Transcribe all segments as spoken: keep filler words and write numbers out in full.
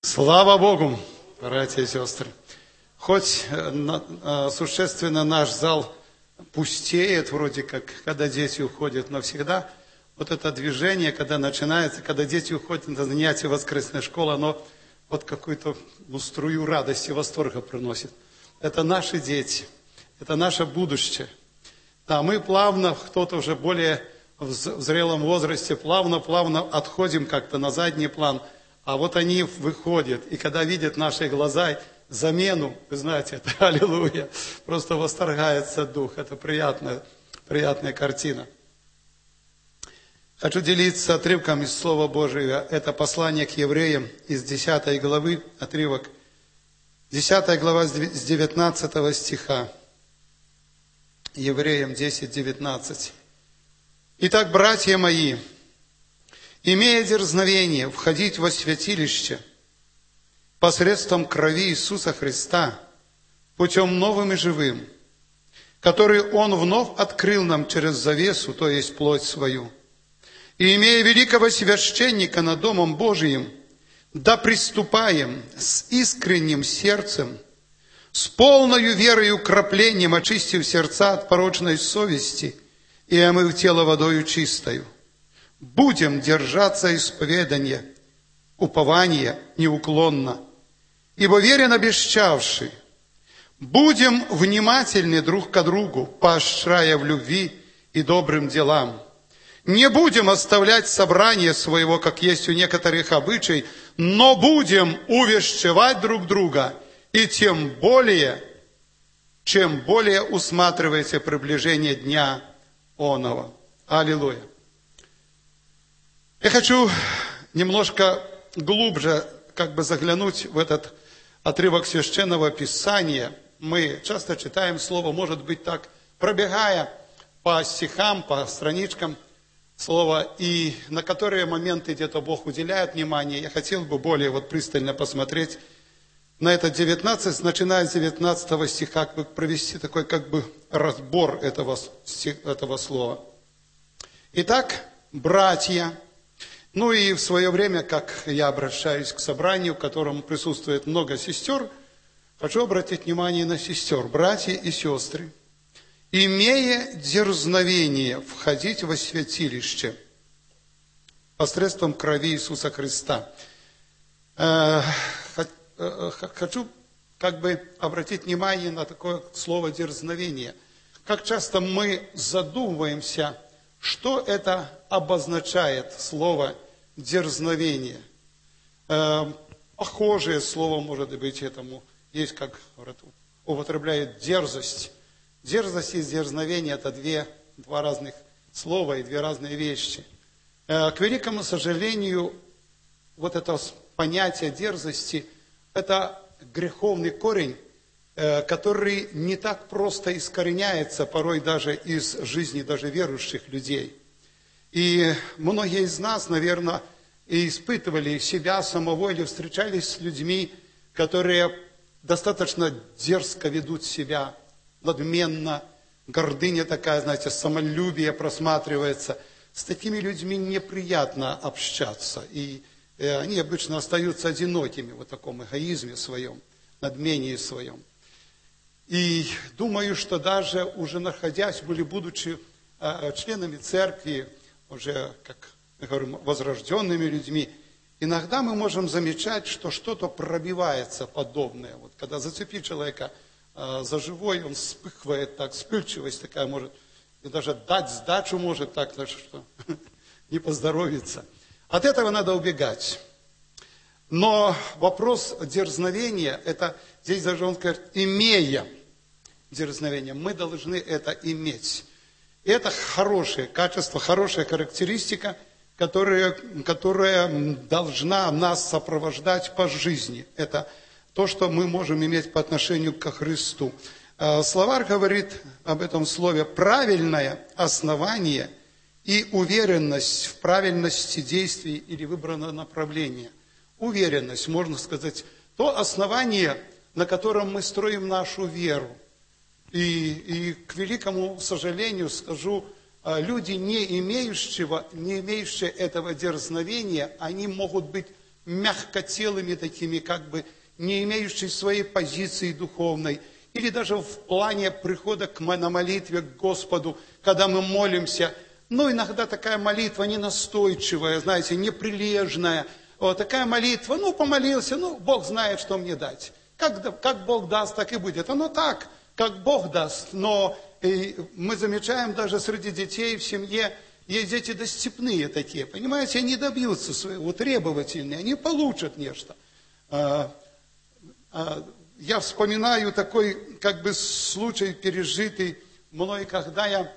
Слава Богу, братья и сестры! Хоть существенно наш зал пустеет, вроде как, когда дети уходят, но всегда вот это движение, когда начинается, когда дети уходят на занятия воскресной школы, оно вот какую-то ну, струю радости, восторга приносит. Это наши дети, это наше будущее. Да, мы плавно, кто-то уже более в зрелом возрасте, плавно-плавно отходим как-то на задний план, а вот они выходят, и когда видят наши глаза, замену, вы знаете, это аллилуйя, просто восторгается дух, это приятная, приятная картина. Хочу делиться отрывком из Слова Божьего, это послание к евреям из десятой главы, отрывок, десятая глава с девятнадцатого стиха, евреям десять девятнадцать. Итак, братья мои, имея дерзновение входить во святилище посредством крови Иисуса Христа, путем новым и живым, который Он вновь открыл нам через завесу, то есть плоть свою, и имея великого священника над Домом Божиим, да приступаем с искренним сердцем, с полною верой и укроплением, очистив сердца от порочной совести и омыв тело водою чистою. Будем держаться исповедания, упования неуклонно, ибо верен обещавший. Будем внимательны друг к другу, поощряя в любви и добрым делам. Не будем оставлять собрание своего, как есть у некоторых обычай, но будем увещевать друг друга, и тем более, чем более усматриваете приближение дня оного. Аллилуйя. Я хочу немножко глубже как бы заглянуть в этот отрывок Священного Писания. Мы часто читаем Слово, может быть, так, пробегая по стихам, по страничкам Слова, и на которые моменты где-то Бог уделяет внимание. Я хотел бы более вот пристально посмотреть на это девятнадцать, начиная с девятнадцатого стиха, как бы провести такой как бы разбор этого, этого слова. Итак, братья, ну и в свое время, как я обращаюсь к собранию, в котором присутствует много сестер, хочу обратить внимание на сестер, братья и сестры, имея дерзновение входить во святилище посредством крови Иисуса Христа. Хочу как бы обратить внимание на такое слово дерзновение. Как часто мы задумываемся, что это обозначает слово дерзновение. Похожее слово, может быть, этому есть, как употребляют дерзость. Дерзость и дерзновение – это две, два разных слова и две разные вещи. К великому сожалению, вот это понятие дерзости – это греховный корень, который не так просто искореняется порой даже из жизни даже верующих людей. И многие из нас, наверное, и испытывали себя самого или встречались с людьми, которые достаточно дерзко ведут себя, надменно, гордыня такая, знаете, самолюбие просматривается. С такими людьми неприятно общаться, и они обычно остаются одинокими в таком эгоизме своем, надмении своем. И думаю, что даже уже находясь, были будучи членами церкви, уже, как мы говорим, возрожденными людьми, иногда мы можем замечать, что что-то пробивается подобное. Вот когда зацепить человека за живой, он вспыхивает так, вспыльчивость такая может, и даже дать сдачу может так, что не поздоровится. От этого надо убегать. Но вопрос дерзновения, это здесь даже он говорит, имея дерзновение, мы должны это иметь. И это хорошее качество, хорошая характеристика, которая, которая должна нас сопровождать по жизни. Это то, что мы можем иметь по отношению ко Христу. Словарь говорит об этом слове «правильное основание» и уверенность в правильности действий или выбранного направления. Уверенность, можно сказать, то основание, на котором мы строим нашу веру. И, и к великому сожалению скажу, люди, не имеющего, не имеющие этого дерзновения, они могут быть мягкотелыми такими, как бы не имеющими своей позиции духовной. Или даже в плане прихода к, на молитве к Господу, когда мы молимся. Ну, иногда такая молитва ненастойчивая, знаете, неприлежная. Вот такая молитва, ну, помолился, ну, Бог знает, что мне дать. Как, как Бог даст, так и будет. Оно так, как Бог даст. Но и мы замечаем даже среди детей в семье, есть дети достепные такие, понимаете, они добьются своего, требовательные, они получат нечто. Я вспоминаю такой, как бы, случай, пережитый мной, когда я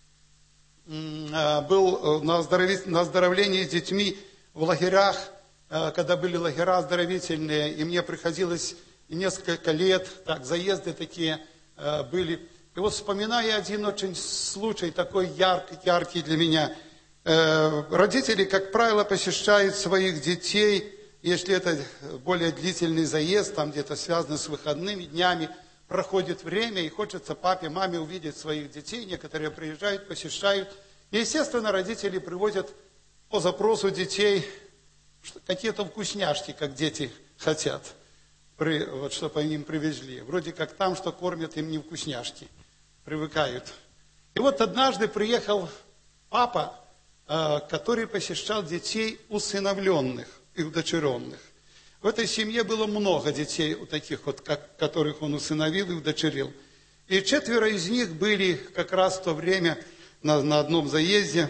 был на оздоровлении с детьми в лагерях, когда были лагеря оздоровительные, и мне приходилось несколько лет, так, заезды такие были. И вот вспоминая один очень случай, такой яркий, яркий для меня. Родители, как правило, посещают своих детей, если это более длительный заезд, там где-то связано с выходными днями, проходит время, и хочется папе, маме увидеть своих детей. Некоторые приезжают, посещают. И, естественно, родители привозят по запросу детей какие-то вкусняшки, как дети хотят, вот, чтобы они им привезли. Вроде как там, что кормят им не вкусняшки, привыкают. И вот однажды приехал папа, который посещал детей усыновленных и удочеренных. В этой семье было много детей, у таких вот, как, которых он усыновил и удочерил. И четверо из них были как раз в то время на, на одном заезде.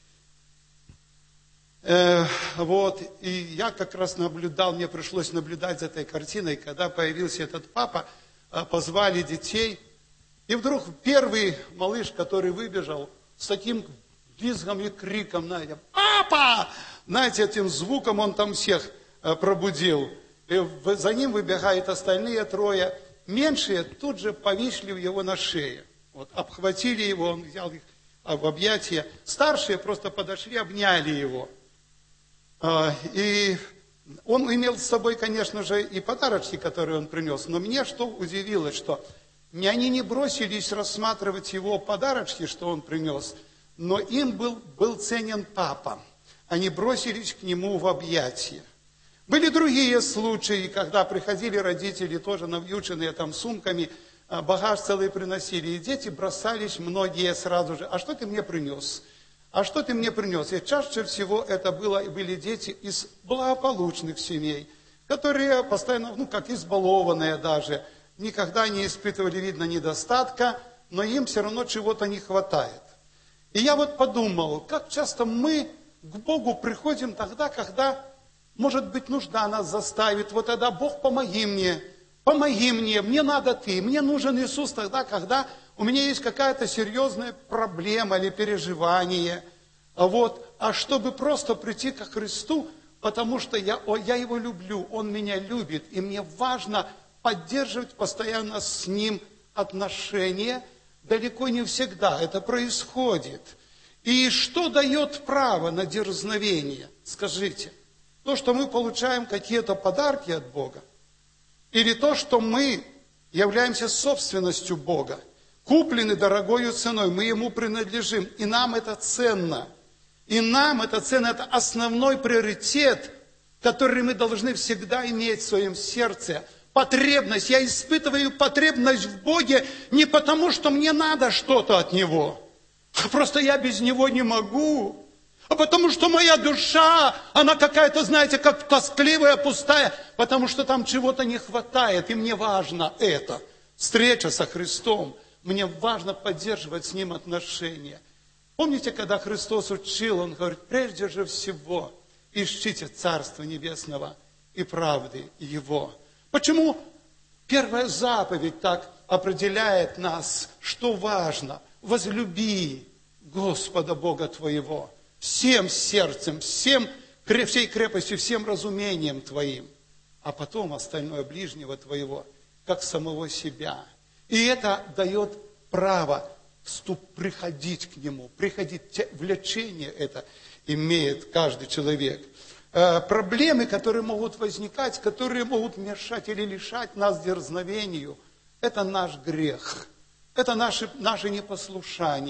Э, вот, и я как раз наблюдал, мне пришлось наблюдать за этой картиной, когда появился этот папа, позвали детей. И вдруг первый малыш, который выбежал, с таким визгом и криком, знаете, «Папа!» Знаете, этим звуком он там всех пробудил. И за ним выбегают остальные трое. Меньшие тут же повисли его на шее. Вот, обхватили его, он взял их в объятия. Старшие просто подошли, обняли его. И он имел с собой, конечно же, и подарочки, которые он принес. Но мне что удивило, что они не бросились рассматривать его подарочки, что он принес, но им был, был ценен папа. Они бросились к нему в объятия. Были другие случаи, когда приходили родители, тоже навьюченные там сумками, багаж целый приносили, и дети бросались многие сразу же. А что ты мне принес? А что ты мне принес? И чаще всего это было, были дети из благополучных семей, которые постоянно, ну как избалованные даже, никогда не испытывали, видно, недостатка, но им все равно чего-то не хватает. И я вот подумал, как часто мы к Богу приходим тогда, когда, может быть, нужда нас заставит. Вот тогда, Бог, помоги мне, помоги мне, мне надо Ты, мне нужен Иисус тогда, когда у меня есть какая-то серьезная проблема или переживание. Вот. А чтобы просто прийти ко Христу, потому что я, о, я Его люблю, Он меня любит, и мне важно поддерживать постоянно с Ним отношения. Далеко не всегда это происходит. И что дает право на дерзновение? Скажите, то, что мы получаем какие-то подарки от Бога? Или то, что мы являемся собственностью Бога, куплены дорогою ценой, мы Ему принадлежим, и нам это ценно. И нам это ценно, это основной приоритет, который мы должны всегда иметь в своем сердце. Потребность, я испытываю потребность в Боге не потому, что мне надо что-то от Него, а просто я без Него не могу. А потому что моя душа, она какая-то, знаете, как тоскливая, пустая, потому что там чего-то не хватает, и мне важно это. Встреча со Христом, мне важно поддерживать с Ним отношения. Помните, когда Христос учил, Он говорит, прежде же всего ищите Царства Небесного и правды Его. Почему первая заповедь так определяет нас, что важно? Возлюби Господа Бога твоего всем сердцем, всем, всей крепостью, всем разумением твоим, а потом остальное ближнего твоего, как самого себя. И это дает право вступ, приходить к Нему, приходить, влечение это имеет каждый человек. Проблемы, которые могут возникать, которые могут мешать или лишать нас дерзновению, это наш грех, это наше, наше непослушание,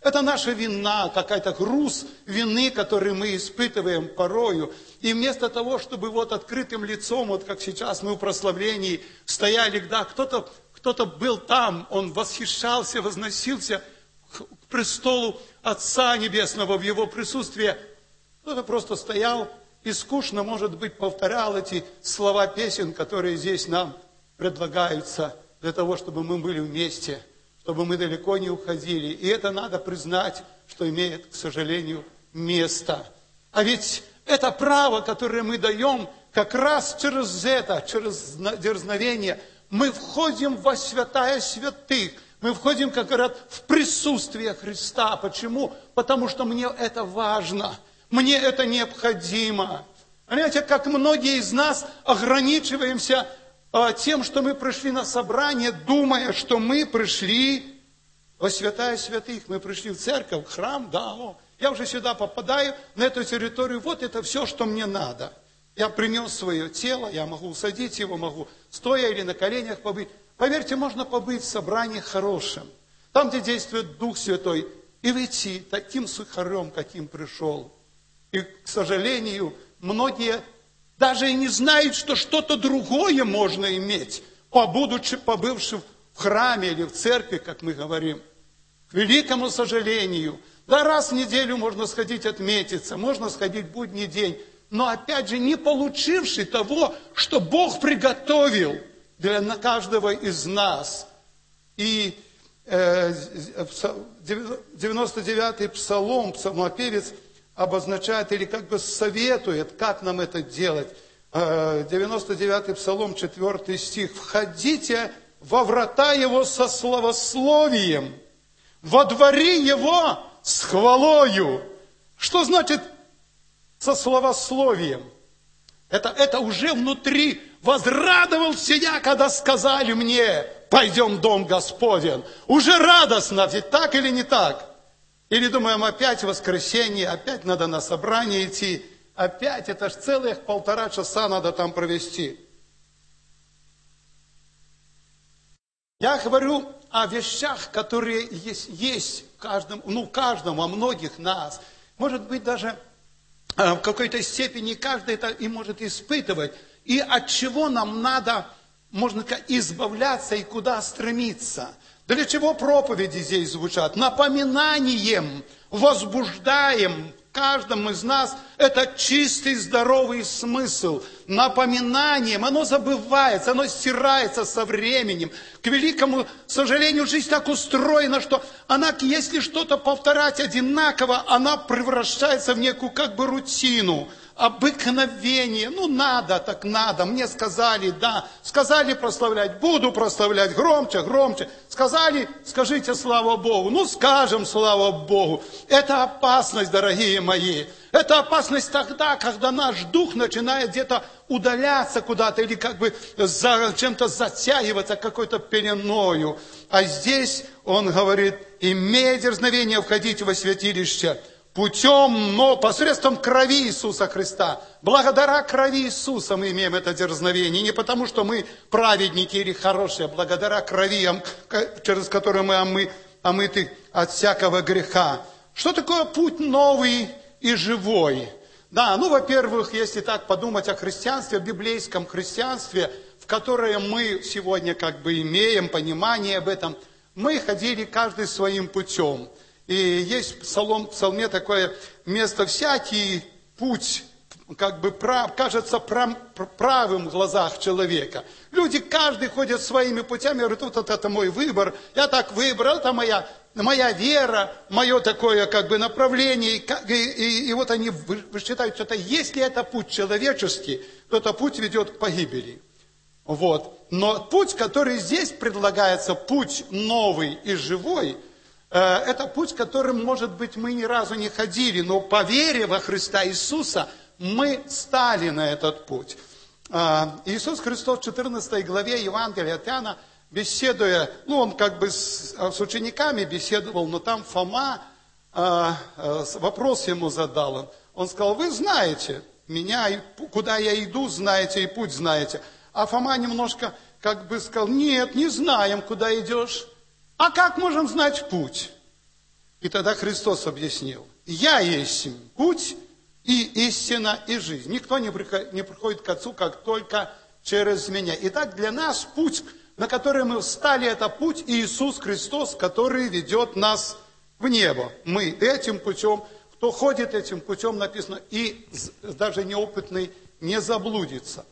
Это наша вина, какая-то груз вины, который мы испытываем порою. И вместо того, чтобы вот открытым лицом, вот как сейчас мы в прославлении стояли, да, кто-то кто-то был там, он восхищался, возносился к престолу Отца Небесного в Его присутствии. Кто-то просто стоял и скучно, может быть, повторял эти слова песен, которые здесь нам предлагаются для того, чтобы мы были вместе, чтобы мы далеко не уходили. И это надо признать, что имеет, к сожалению, место. А ведь это право, которое мы даем, как раз через это, через дерзновение, мы входим во святая святых. Мы входим, как говорят, в присутствие Христа. Почему? Потому что мне это важно. Мне это необходимо. Понимаете, как многие из нас ограничиваемся а, тем, что мы пришли на собрание, думая, что мы пришли во святая святых. Мы пришли в церковь, в храм, да, о, я уже сюда попадаю, на эту территорию, вот это все, что мне надо. Я принес свое тело, я могу усадить его, могу стоя или на коленях побыть. Поверьте, можно побыть в собрании хорошим, там, где действует Дух Святой, и выйти таким сухарем, каким пришел. И, к сожалению, многие даже и не знают, что что-то другое можно иметь, побудучи, побывши в храме или в церкви, как мы говорим. К великому сожалению, да раз в неделю можно сходить отметиться, можно сходить в будний день, но опять же не получивший того, что Бог приготовил для каждого из нас. И э, девяносто девятый псалом, псалмопевец обозначает или как бы советует, как нам это делать. Э, девяносто девятый псалом, четвёртый стих. «Входите во врата его со славословием, во дворе его с хвалою». Что значит со славословием? Это, это уже внутри. «Возрадовался я, когда сказали мне, пойдем в дом Господен». Уже радостно, ведь так или не так? Или думаем, опять воскресенье, опять надо на собрание идти, опять, это ж целых полтора часа надо там провести. Я говорю о вещах, которые есть, есть в каждом, ну, в каждом, во многих нас. Может быть, даже в какой-то степени каждый это и может испытывать. И от чего нам надо, можно сказать, избавляться и куда стремиться. Для чего проповеди здесь звучат? Напоминанием, возбуждаем каждому из нас это чистый, здоровый смысл. Напоминанием, оно забывается, оно стирается со временем. К великому сожалению, жизнь так устроена, что она, если что-то повторять одинаково, она превращается в некую как бы рутину. Обыкновение, ну надо, так надо, мне сказали, да, сказали прославлять, буду прославлять, громче, громче, сказали, скажите слава Богу, ну скажем слава Богу. Это опасность, дорогие мои, это опасность тогда, когда наш дух начинает где-то удаляться куда-то или как бы за чем-то затягиваться какой-то пеленою. А здесь он говорит, имея дерзновение входить во святилище, путем, но посредством крови Иисуса Христа. Благодаря крови Иисуса мы имеем это дерзновение. Не потому, что мы праведники или хорошие, а благодаря крови, через которую мы омы, омыты от всякого греха. Что такое путь новый и живой? Да, ну, во-первых, если так подумать о христианстве, о библейском христианстве, в которое мы сегодня как бы имеем понимание об этом, мы ходили каждый своим путем. И есть в псалом, псалме такое место, всякий путь, как бы прав, кажется прав, правым в глазах человека. Люди, каждый ходит своими путями, говорит, вот это, это мой выбор, я так выбрал, это моя, моя вера, мое такое как бы направление. И, и, и вот они считают, что это, если это путь человеческий, то это путь ведет к погибели. Вот. Но путь, который здесь предлагается, путь новый и живой, это путь, которым, может быть, мы ни разу не ходили, но по вере во Христа Иисуса мы стали на этот путь. Иисус Христос в четырнадцатой главе Евангелия от Иоанна, беседуя, ну, он как бы с, с учениками беседовал, но там Фома вопрос ему задал. Он, он сказал, вы знаете меня, куда я иду, знаете, и путь знаете. А Фома немножко как бы сказал, нет, не знаем, куда идешь. А как можем знать путь? И тогда Христос объяснил: «Я есть путь и истина и жизнь. Никто не приходит к Отцу, как только через меня». Итак, для нас путь, на который мы встали, это путь Иисус Христос, который ведет нас в небо. Мы этим путем, кто ходит этим путем, написано, и даже неопытный не заблудится.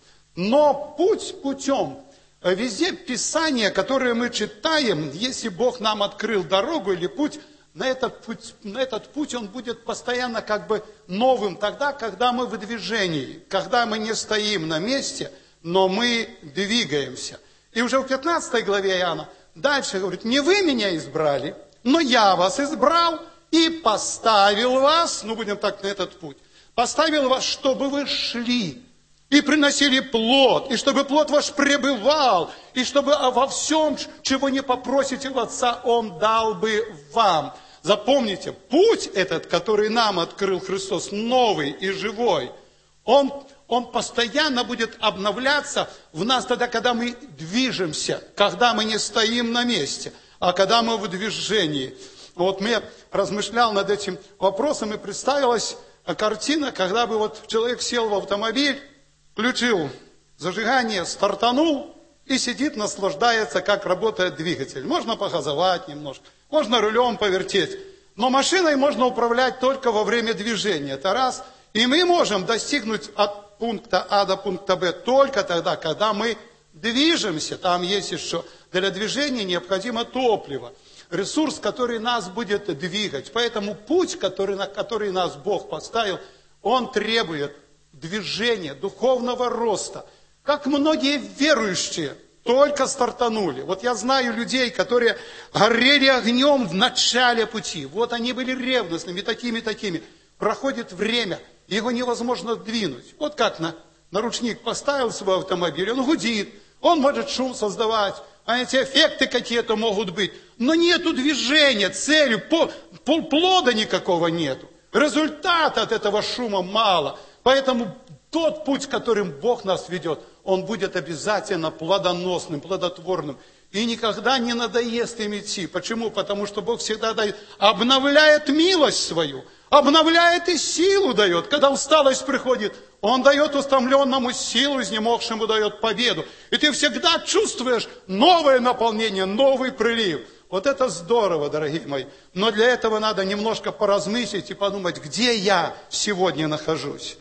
Но путь путем. Везде Писание, которое мы читаем, если Бог нам открыл дорогу или путь, на этот путь, на этот путь он будет постоянно как бы новым тогда, когда мы в движении, когда мы не стоим на месте, но мы двигаемся. И уже в пятнадцатой главе Иоанна дальше говорит: «Не вы меня избрали, но я вас избрал и поставил вас», ну будем так, на этот путь, «поставил вас, чтобы вы шли и приносили плод, и чтобы плод ваш пребывал, и чтобы во всем, чего не попросите у Отца, Он дал бы вам». Запомните, путь этот, который нам открыл Христос, новый и живой, он, он постоянно будет обновляться в нас тогда, когда мы движемся, когда мы не стоим на месте, а когда мы в движении. Вот я размышлял над этим вопросом, и представилась картина, когда бы вот человек сел в автомобиль, включил зажигание, стартанул и сидит, наслаждается, как работает двигатель. Можно погазовать немножко, можно рулем повертеть, но машиной можно управлять только во время движения. Это раз. И мы можем достигнуть от пункта А до пункта Б только тогда, когда мы движемся. Там есть еще для движения необходимо топливо, ресурс, который нас будет двигать. Поэтому путь, который, на который нас Бог поставил, он требует движения, духовного роста. Как многие верующие только стартанули. Вот я знаю людей, которые горели огнем в начале пути. Вот они были ревностными, такими-такими. Проходит время, его невозможно двинуть. Вот как на, на ручник поставил свой автомобиль, он гудит, он может шум создавать, а эти эффекты какие-то могут быть. Но нету движения, цели, по, по, плода никакого нету. Результата от этого шума мало. Поэтому тот путь, которым Бог нас ведет, он будет обязательно плодоносным, плодотворным. И никогда не надоест им идти. Почему? Потому что Бог всегда дает, обновляет милость свою, обновляет и силу дает. Когда усталость приходит, Он дает устомленному силу, изнемогшему дает победу. И ты всегда чувствуешь новое наполнение, новый прилив. Вот это здорово, дорогие мои. Но для этого надо немножко поразмыслить и подумать, где я сегодня нахожусь.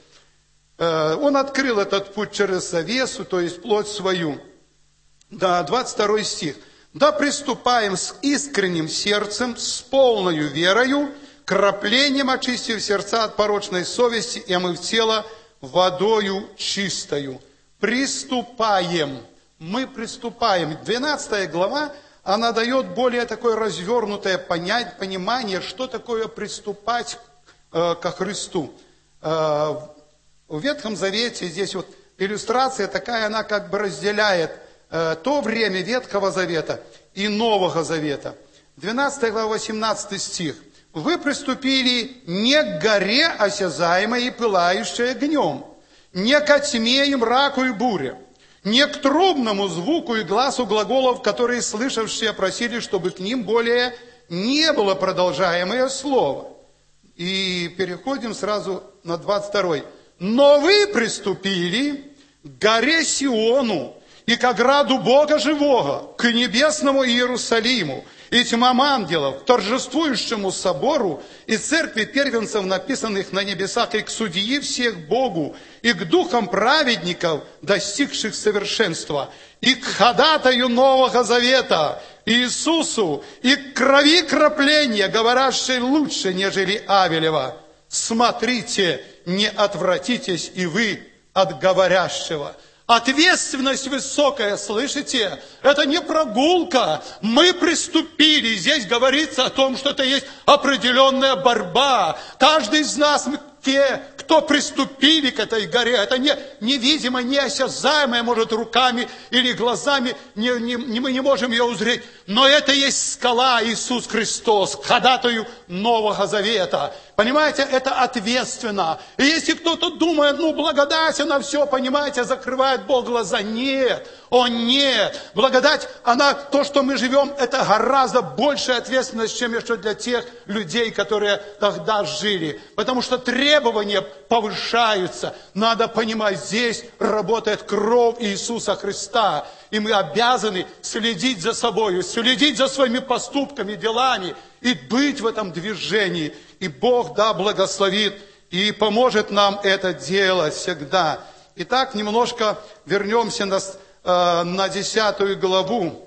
Он открыл этот путь через завесу, то есть плоть свою. Да, двадцать второй стих. «Да приступаем с искренним сердцем, с полною верою, краплением очистив сердца от порочной совести, и омыв тело водою чистою». Приступаем. Мы приступаем. двенадцатая глава, она дает более такое развернутое понять, понимание, что такое приступать э, ко Христу. Э, в Ветхом Завете здесь вот иллюстрация такая, она как бы разделяет э, то время Ветхого Завета и Нового Завета. двенадцатая глава, восемнадцатый стих. «Вы приступили не к горе осязаемой и пылающей огнем, не ко тьме и мраку и буре, не к трубному звуку и гласу глаголов, которые слышавшие просили, чтобы к ним более не было продолжаемое слово». И переходим сразу на двадцать второй. «Но вы приступили к горе Сиону и к ограду Бога живого, к небесному Иерусалиму, и тьмам ангелов, к торжествующему собору и церкви первенцев, написанных на небесах, и к судьи всех Богу, и к духам праведников, достигших совершенства, и к ходатаю Нового Завета, Иисусу, и к крови крапления, говорящей лучше, нежели Авелева. Смотрите, не отвратитесь и вы от говорящего». Ответственность высокая, слышите? Это не прогулка. Мы приступили. Здесь говорится о том, что это есть определенная борьба. Каждый из нас, мы те, кто приступили к этой горе, это не невидимо, неосязаемое, может, руками или глазами, не, не, не, мы не можем ее узреть. Но это есть скала Иисус Христос, ходатаю Нового Завета. Понимаете, это ответственно. И если кто-то думает, ну, благодать, она все, понимаете, закрывает Бог глаза. Нет, о нет. Благодать, она, то, что мы живем, это гораздо большая ответственность, чем еще для тех людей, которые тогда жили. Потому что требования повышаются. Надо понимать, здесь работает кровь Иисуса Христа. И мы обязаны следить за собой, следить за своими поступками, делами и быть в этом движении. И Бог, да, благословит и поможет нам это делать всегда. Итак, немножко вернемся на, э, на десятую главу,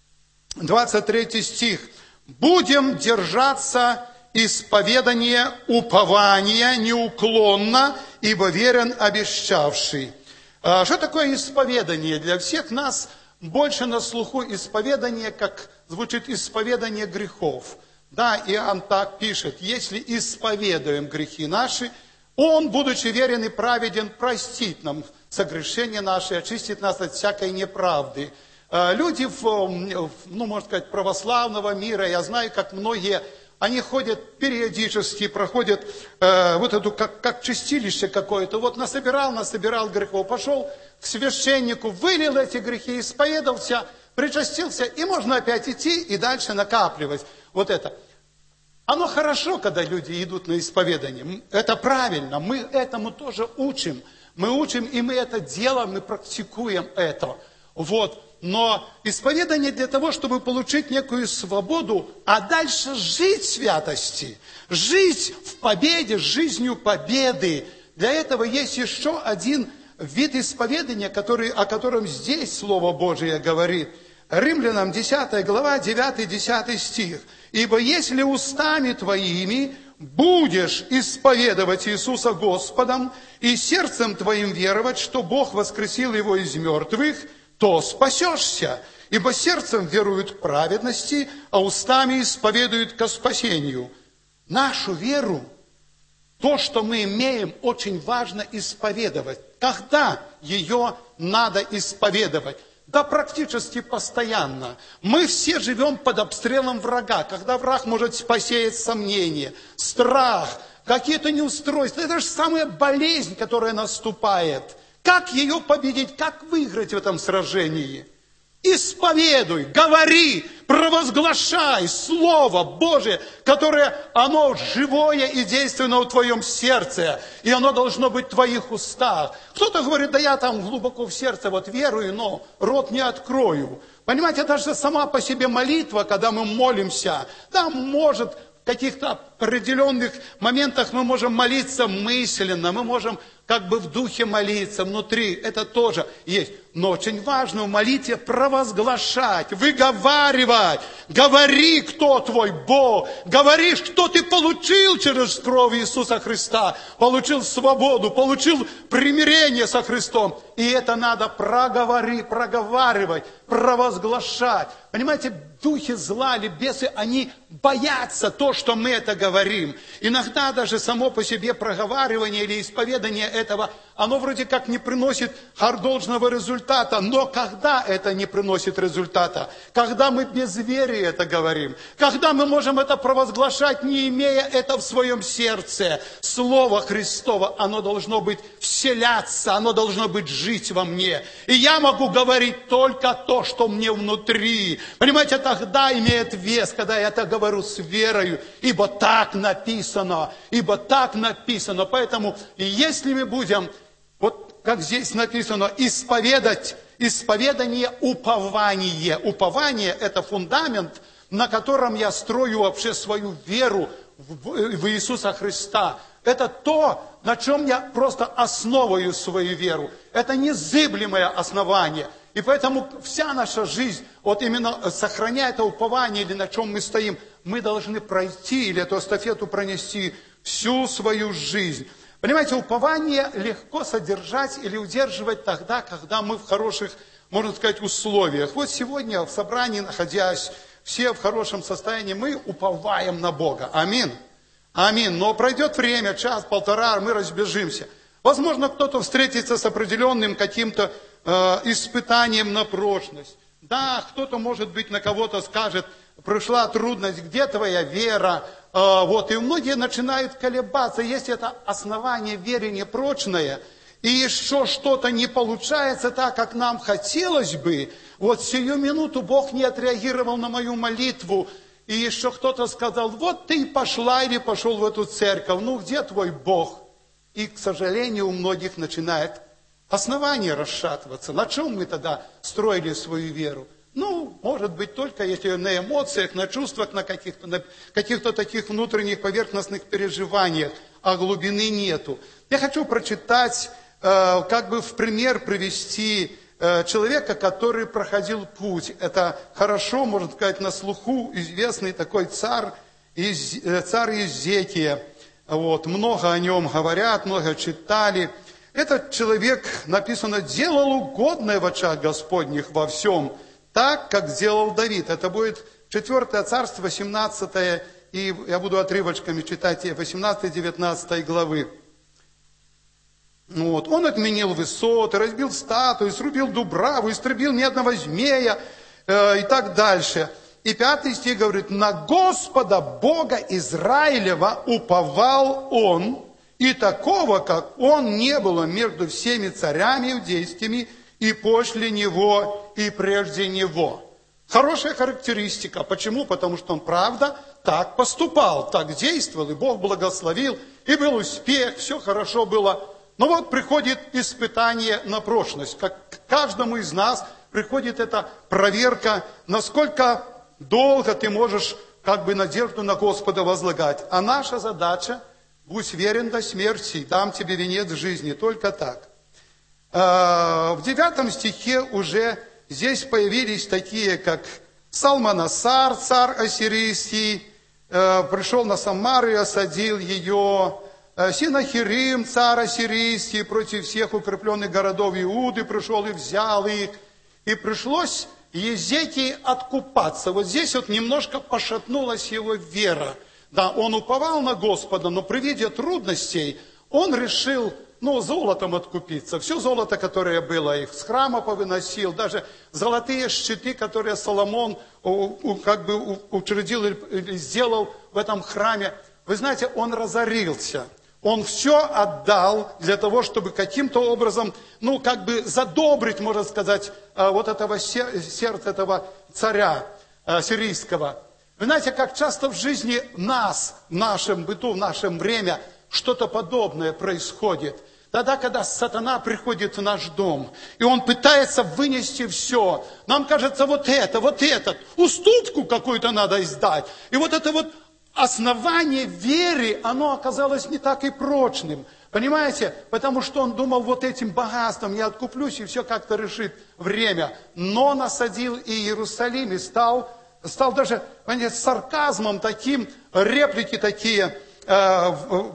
двадцать третий стих. «Будем держаться исповедания упования неуклонно, ибо верен обещавший». А что такое исповедание? Для всех нас больше на слуху исповедание, как звучит исповедание грехов. Да, Иоанн так пишет: если исповедуем грехи наши, Он, будучи верен и праведен, простит нам согрешения наши, очистит нас от всякой неправды. Люди, ну, можно сказать, православного мира, я знаю, как многие, они ходят периодически, проходят э, вот эту, как, как чистилище какое-то. Вот насобирал, насобирал грехов, пошел к священнику, вылил эти грехи, исповедался, причастился, и можно опять идти и дальше накапливать. Вот это. Оно хорошо, когда люди идут на исповедание. Это правильно, мы этому тоже учим. Мы учим, и мы это делаем, мы практикуем это. Вот. Но исповедание для того, чтобы получить некую свободу, а дальше жить в святости, жить в победе, жизнью победы. Для этого есть еще один вид исповедания, который, о котором здесь Слово Божие говорит. Римлянам десятая глава, девятый-десятый стих. «Ибо если устами твоими будешь исповедовать Иисуса Господом и сердцем твоим веровать, что Бог воскресил Его из мертвых, то спасешься, ибо сердцем веруют к праведности, а устами исповедуют ко спасению». Нашу веру, то, что мы имеем, очень важно исповедовать. Когда ее надо исповедовать? Да практически постоянно. Мы все живем под обстрелом врага, когда враг может посеять сомнения, страх, какие-то неустройства. Это же самая болезнь, которая наступает. Как ее победить, как выиграть в этом сражении? Исповедуй, говори, провозглашай Слово Божие, которое, оно живое и действенное в твоем сердце, и оно должно быть в твоих устах. Кто-то говорит, да я там глубоко в сердце вот верую, но рот не открою. Понимаете, даже сама по себе молитва, когда мы молимся, да, может, в каких-то определенных моментах мы можем молиться мысленно, мы можем как бы в духе молиться, внутри, это тоже есть. Но очень важно в молитве провозглашать, выговаривать, говори, кто твой Бог, говори, что ты получил через кровь Иисуса Христа, получил свободу, получил примирение со Христом. И это надо проговори, проговаривать, провозглашать. Понимаете, духи зла или бесы, они боятся то, что мы это говорим. Иногда даже само по себе проговаривание или исповедание этого, оно вроде как не приносит должного результата. Но когда это не приносит результата? Когда мы без веры это говорим. Когда мы можем это провозглашать, не имея это в своем сердце. Слово Христово, оно должно быть вселяться, оно должно быть жить во мне. И я могу говорить только то, что мне внутри. Понимаете, тогда имеет вес, когда я это говорю с верою. Ибо так написано, ибо так написано. Поэтому, если мы будем, вот как здесь написано, исповедать, исповедание упование. Упование – это фундамент, на котором я строю вообще свою веру в, в Иисуса Христа. Это то, на чем я просто основываю свою веру. Это незыблемое основание. И поэтому вся наша жизнь, вот именно сохраняя это упование, или на чем мы стоим, мы должны пройти, или эту эстафету пронести всю свою жизнь. Понимаете, упование легко содержать или удерживать тогда, когда мы в хороших, можно сказать, условиях. Вот сегодня в собрании, находясь, все в хорошем состоянии, мы уповаем на Бога. Аминь. Аминь. Но пройдет время, час, полтора, мы разбежимся. Возможно, кто-то встретится с определенным каким-то э, испытанием на прочность. Да, кто-то, может быть, на кого-то скажет, пришла трудность, где твоя вера? Вот, и многие начинают колебаться, если это основание веры непрочное, и еще что-то не получается так, как нам хотелось бы, вот в сию минуту Бог не отреагировал на мою молитву, и еще кто-то сказал, вот ты пошла или пошел в эту церковь, ну где твой Бог? И, к сожалению, у многих начинает основание расшатываться. На чем мы тогда строили свою веру? Ну, может быть, только если на эмоциях, на чувствах, на каких-то, на каких-то таких внутренних поверхностных переживаниях, а глубины нету. Я хочу прочитать, э, как бы в пример привести э, человека, который проходил путь. Это хорошо, можно сказать, на слуху известный такой царь, из, э, царь Иезекия. Вот, много о нем говорят, много читали. Этот человек, написано, делал угодное в очах Господних во всем, так, как сделал Давид. Это будет четвёртое царство, восемнадцатое, и я буду отрывочками читать восемнадцатой-девятнадцатой главы. Вот. Он отменил высоты, разбил статуи, срубил дубраву, истребил медного змея э, и так дальше. И пятый стих говорит, на Господа Бога Израилева уповал он, и такого, как он, не было между всеми царями иудейскими, и после него, и прежде него. Хорошая характеристика. Почему? Потому что он, правда, так поступал, так действовал, и Бог благословил, и был успех, все хорошо было. Но вот приходит испытание на прочность. Как каждому из нас приходит эта проверка, насколько долго ты можешь как бы надежду на Господа возлагать. А наша задача, будь верен до смерти, дам тебе венец жизни, только так. В девятом стихе уже здесь появились такие, как Салманасар, царь ассирийский, пришел на Самару и осадил ее. Синахирим, царь ассирийский, против всех укрепленных городов Иуды пришел и взял их. И пришлось Иезекии откупаться. Вот здесь вот немножко пошатнулась его вера. Да, он уповал на Господа, но при виде трудностей он решил, ну, золотом откупиться. Все золото, которое было, их с храма повыносил, даже золотые щиты, которые Соломон как бы учредил или сделал в этом храме. Вы знаете, он разорился. Он все отдал для того, чтобы каким-то образом, ну, как бы задобрить, можно сказать, вот этого сердца этого царя сирийского. Вы знаете, как часто в жизни нас, в нашем быту, в наше время что-то подобное происходит. Тогда, когда сатана приходит в наш дом, и он пытается вынести все. Нам кажется, вот это, вот это, уступку какую-то надо издать. И вот это вот основание веры, оно оказалось не так и прочным. Понимаете? Потому что он думал, вот этим богатством я откуплюсь, и все как-то решит время. Но насадил и Иерусалим, и стал, стал даже, понимаете, с сарказмом таким, реплики такие э,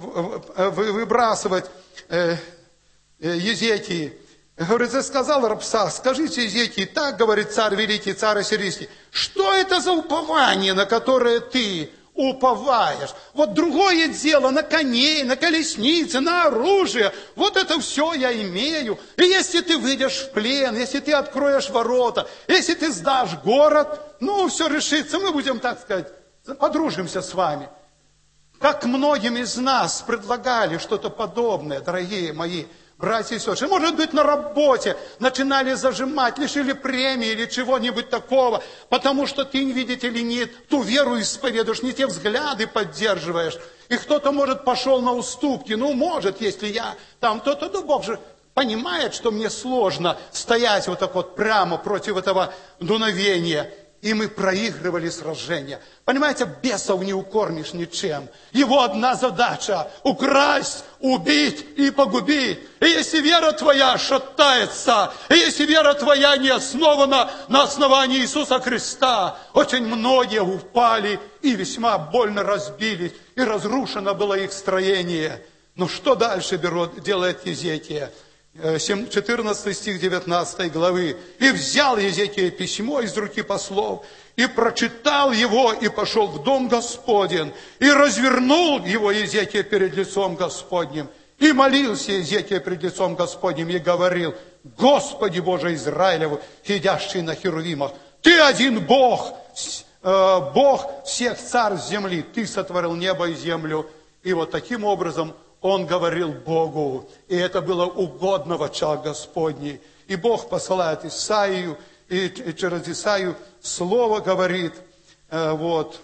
выбрасывать э, Иезекии. Говорит, я сказал Рапса, скажите Иезекии, так говорит царь великий, царь ассирийский, что это за упование, на которое ты уповаешь? Вот другое дело на коней, на колеснице, на оружие. Вот это все я имею. И если ты выйдешь в плен, если ты откроешь ворота, если ты сдашь город, ну, все решится. Мы будем, так сказать, подружимся с вами. Как многим из нас предлагали что-то подобное, дорогие мои братья и сестры. Может быть, на работе начинали зажимать, лишили премии или чего-нибудь такого, потому что ты, видите ли, не ту веру исповедуешь, не те взгляды поддерживаешь. И кто-то, может, пошел на уступки. Ну, может, если я там, то-то, ну, Бог же понимает, что мне сложно стоять вот так вот прямо против этого дуновения. И мы проигрывали сражения. Понимаете, бесов не укормишь ничем. Его одна задача – украсть, убить и погубить. И если вера твоя шатается, и если вера твоя не основана на основании Иисуса Христа, очень многие упали и весьма больно разбились, и разрушено было их строение. Но что дальше делает Иезекия? четырнадцатый стих девятнадцатой главы. «И взял Иезекия письмо из руки послов, и прочитал его, и пошел в дом Господень, и развернул его Иезекия перед лицом Господним, и молился Иезекия перед лицом Господним, и говорил, Господи Боже Израилев, сидящий на херувимах, Ты один Бог, э, Бог всех царств земли, Ты сотворил небо и землю. И вот таким образом он говорил Богу, и это было угодно в очах Господней. И Бог посылает Исаию, и через Исаию слово говорит, э, вот,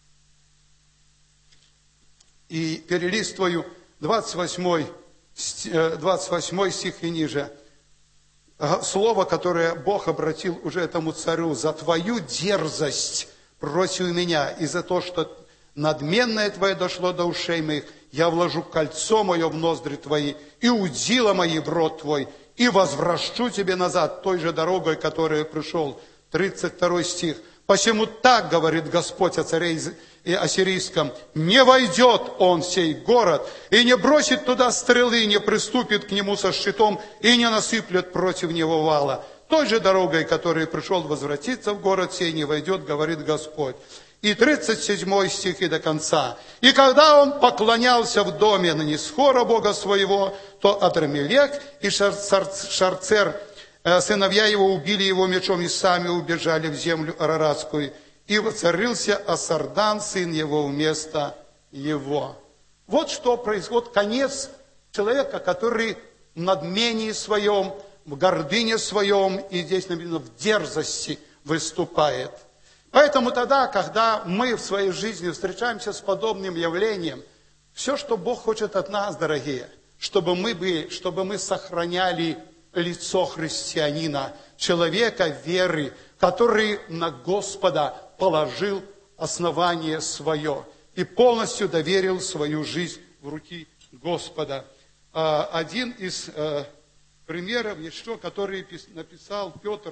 и перелистываю двадцать восьмой, двадцать восьмой стих и ниже. Слово, которое Бог обратил уже этому царю: «За твою дерзость против меня, и за то, что надменное твое дошло до ушей моих, я вложу кольцо мое в ноздри твои, и удила мои в рот твой, и возвращу тебе назад той же дорогой, которой пришел». тридцать второй стих. «Посему так говорит Господь о царе ассирийском: не войдет он в сей город, и не бросит туда стрелы, и не приступит к нему со щитом, и не насыплет против него вала. Той же дорогой, которой пришел возвратиться в город сей, не войдет, говорит Господь». И тридцать седьмой стих и до конца. «И когда он поклонялся в доме на Нисхора, Бога своего, то Адрамелех и Шарцер, сыновья его, убили его мечом и сами убежали в землю Араратскую. И воцарился Асардан, сын его, вместо его». Вот что происходит. Конец человека, который в надмении своем, в гордыне своем, и здесь написано, в дерзости выступает. Поэтому тогда, когда мы в своей жизни встречаемся с подобным явлением, все, что Бог хочет от нас, дорогие, чтобы мы, были, чтобы мы сохраняли лицо христианина, человека веры, который на Господа положил основание свое и полностью доверил свою жизнь в руки Господа. Один из примеров еще, который написал Петр,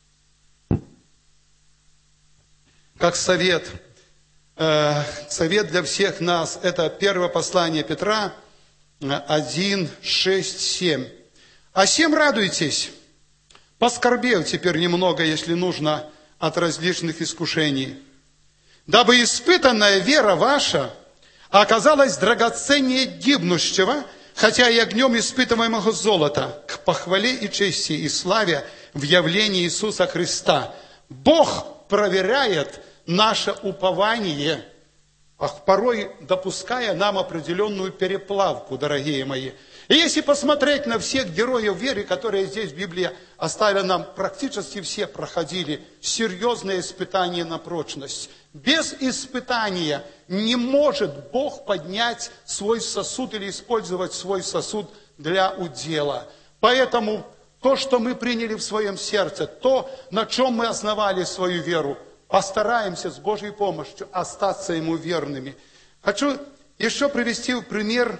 как совет, совет для всех нас, это первое послание Петра один, шесть, семь. «А сем радуйтесь, поскорбев теперь немного, если нужно, от различных искушений, дабы испытанная вера ваша оказалась драгоценнее гибнущего, хотя и огнем испытываемого золота, к похвале и чести и славе в явлении Иисуса Христа». Бог проверяет наше упование, порой допуская нам определенную переплавку, дорогие мои. И если посмотреть на всех героев веры, которые здесь в Библии оставили нам, практически все проходили серьезные испытания на прочность. Без испытания не может Бог поднять свой сосуд или использовать свой сосуд для удела. Поэтому то, что мы приняли в своем сердце, то, на чем мы основали свою веру, постараемся с Божьей помощью остаться Ему верными. Хочу еще привести в пример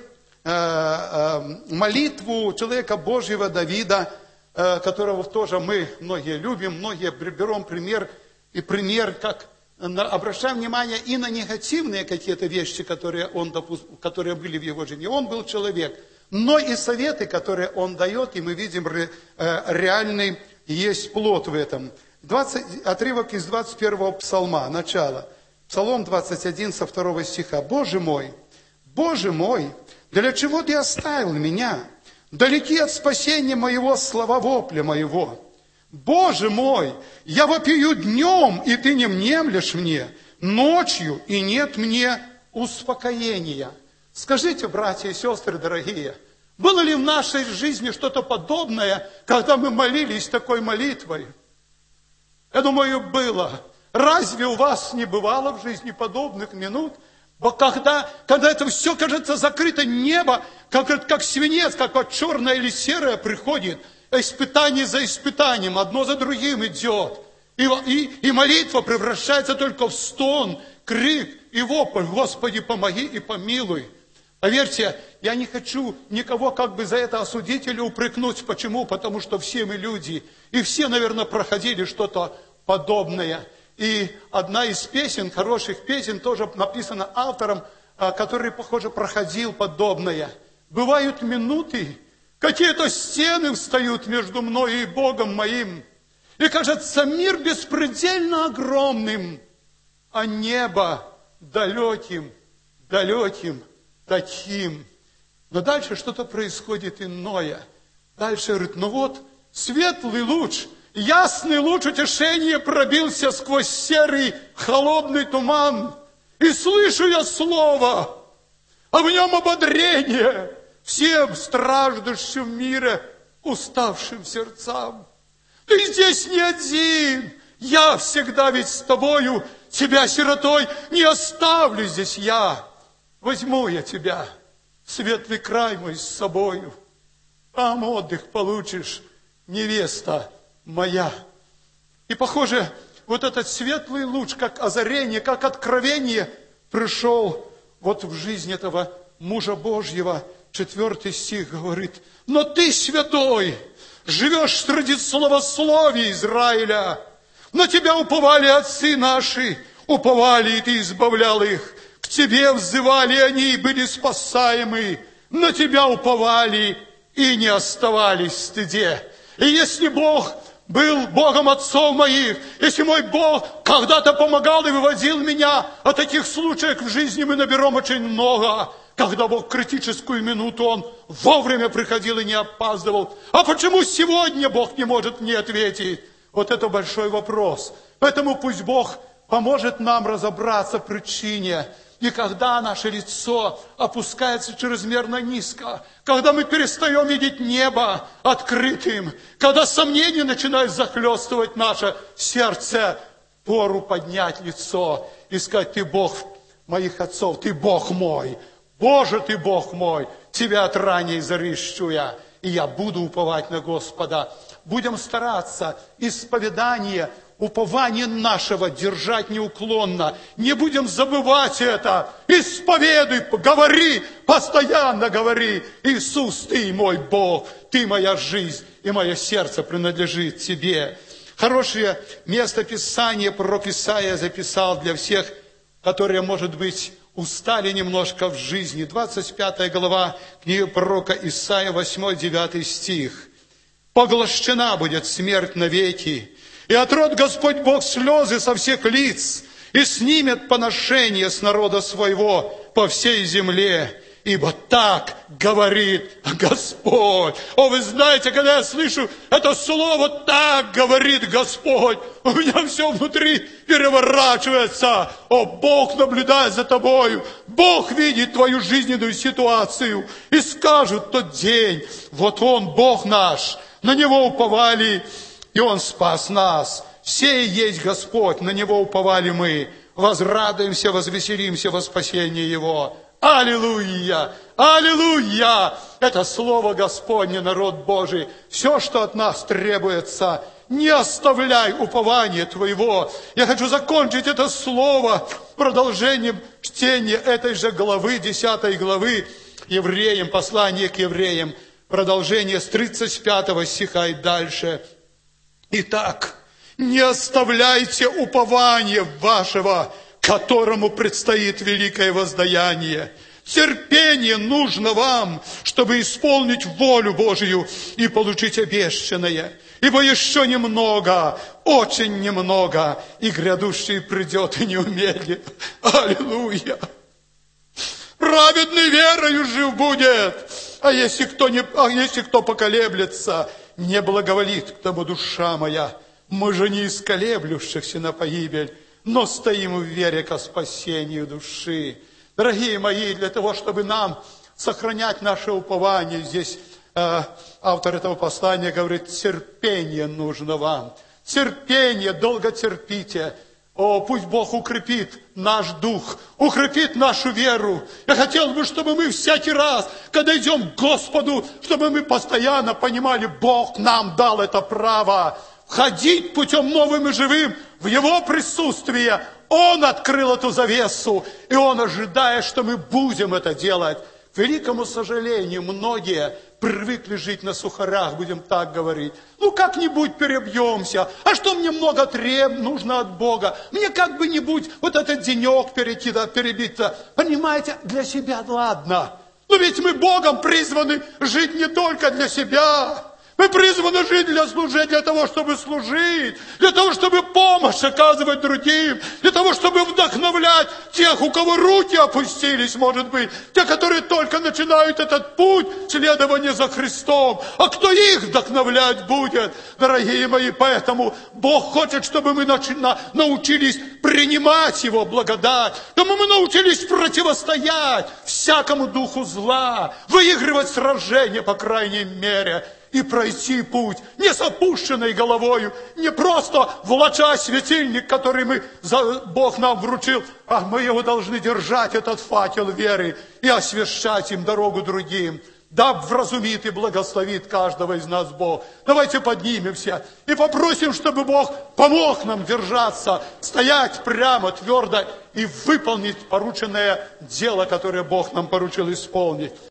молитву человека Божьего Давида, которого тоже мы многие любим, многие берем пример, и пример, как обращаем внимание и на негативные какие-то вещи, которые, он допуск... которые были в его жизни. Он был человек, но и советы, которые он дает, и мы видим, реальный есть плод в этом. двадцать, отрывок из двадцать первого псалма, начало. Псалом двадцать один со второго стиха. «Боже мой, Боже мой, для чего Ты оставил меня? Далеки от спасения моего слова вопля моего. Боже мой, я вопию днем, и Ты не внемлешь мне, ночью, и нет мне успокоения». Скажите, братья и сестры дорогие, было ли в нашей жизни что-то подобное, когда мы молились такой молитвой? Я думаю, было. Разве у вас не бывало в жизни подобных минут? Когда, когда это все, кажется, закрыто, небо, как, как свинец, как вот черное или серое приходит, испытание за испытанием, одно за другим идет. И, и, и молитва превращается только в стон, крик и вопль: «Господи, помоги и помилуй». Поверьте, я не хочу никого как бы за это осудить или упрекнуть. Почему? Потому что все мы люди. И все, наверное, проходили что-то подобное. И одна из песен, хороших песен, тоже написана автором, который, похоже, проходил подобное. «Бывают минуты, какие-то стены встают между мной и Богом моим, и кажется мир беспредельно огромным, а небо далеким, далеким таким». Но дальше что-то происходит иное. Дальше говорит: ну вот, светлый луч, ясный луч утешения пробился сквозь серый холодный туман. И слышу я слово, а в нем ободрение всем страждущим в мире, уставшим сердцам. Ты здесь не один, я всегда ведь с тобою, тебя, сиротой, не оставлю здесь я. Возьму я тебя, светлый край мой, с собою. Там отдых получишь, невеста моя. И, похоже, вот этот светлый луч, как озарение, как откровение, пришел вот в жизнь этого мужа Божьего. Четвертый стих говорит: но ты, святой, живешь среди словословия Израиля. На тебя уповали отцы наши, уповали, и ты избавлял их. К тебе взывали они, и были спасаемы. На тебя уповали, и не оставались в стыде. И если Бог был Богом отцов моих, если мой Бог когда-то помогал и выводил меня, а таких случаев в жизни мы наберем очень много, когда Бог в критическую минуту, Он вовремя приходил и не опаздывал. А почему сегодня Бог не может мне ответить? Вот это большой вопрос. Поэтому пусть Бог поможет нам разобраться в причине. И когда наше лицо опускается чрезмерно низко, когда мы перестаем видеть небо открытым, когда сомнения начинают захлестывать наше сердце, пору поднять лицо и сказать: ты Бог моих отцов, ты Бог мой, Боже, ты Бог мой, тебя от ранней зары ищу я, и я буду уповать на Господа. Будем стараться исповедание, упование нашего держать неуклонно. Не будем забывать это. Исповедуй, говори, постоянно говори: Иисус, ты мой Бог, ты моя жизнь, и мое сердце принадлежит тебе. Хорошее место Писания пророк Исаия записал для всех, которые, может быть, устали немножко в жизни. двадцать пятая глава книги пророка Исаия, восьмой-девятый стих. «Поглощена будет смерть навеки, и отрот Господь Бог слезы со всех лиц, и снимет поношение с народа своего по всей земле, ибо так говорит Господь». О, вы знаете, когда я слышу это слово «так говорит Господь», у меня все внутри переворачивается. О, Бог наблюдает за тобою, Бог видит твою жизненную ситуацию, и скажет в тот день: вот Он, Бог наш, на Него уповали, и Он спас нас. Сей есть Господь, на Него уповали мы. Возрадуемся, возвеселимся во спасении Его. Аллилуйя! Аллилуйя! Это Слово Господне, народ Божий. Все, что от нас требуется, не оставляй упования твоего. Я хочу закончить это Слово продолжением чтения этой же главы, десятой главы Евреям, послание к Евреям. Продолжение с тридцать пятого стиха и дальше. Итак, не оставляйте упования вашего, которому предстоит великое воздаяние. Терпение нужно вам, чтобы исполнить волю Божию и получить обещанное. Ибо еще немного, очень немного, и грядущий придет и не умеет. Аллилуйя! Праведный верою жив будет, а если кто, не, а если кто поколеблется, не благоволит к тому душа моя. Мы же не из колеблющихся на погибель, но стоим в вере ко спасению души. Дорогие мои, для того, чтобы нам сохранять наше упование, здесь э, автор этого послания говорит: терпение нужно вам. Терпение, долго терпите. О, пусть Бог укрепит наш дух, укрепит нашу веру. Я хотел бы, чтобы мы всякий раз, когда идем к Господу, чтобы мы постоянно понимали: Бог нам дал это право ходить путем новым и живым в Его присутствие. Он открыл эту завесу, и Он ожидает, что мы будем это делать. К великому сожалению, многие привыкли жить на сухарях, будем так говорить. Ну, как-нибудь перебьемся. А что мне много треб нужно от Бога? Мне как бы нибудь вот этот денек перейти, да, перебиться. Понимаете, для себя ладно. Но ведь мы Богом призваны жить не только для себя. Мы призваны жить для служения, для того, чтобы служить, для того, чтобы помощь оказывать другим, для того, чтобы вдохновлять тех, у кого руки опустились, может быть, те, которые только начинают этот путь следования за Христом. А кто их вдохновлять будет, дорогие мои? Поэтому Бог хочет, чтобы мы научились принимать Его благодать, чтобы мы научились противостоять всякому духу зла, выигрывать сражения, по крайней мере, и пройти путь не с опущенной головою, не просто влача светильник, который мы, Бог нам вручил, а мы его должны держать, этот факел веры, и освещать им дорогу другим. Да вразумит и благословит каждого из нас Бог. Давайте поднимемся и попросим, чтобы Бог помог нам держаться, стоять прямо, твердо и выполнить порученное дело, которое Бог нам поручил исполнить.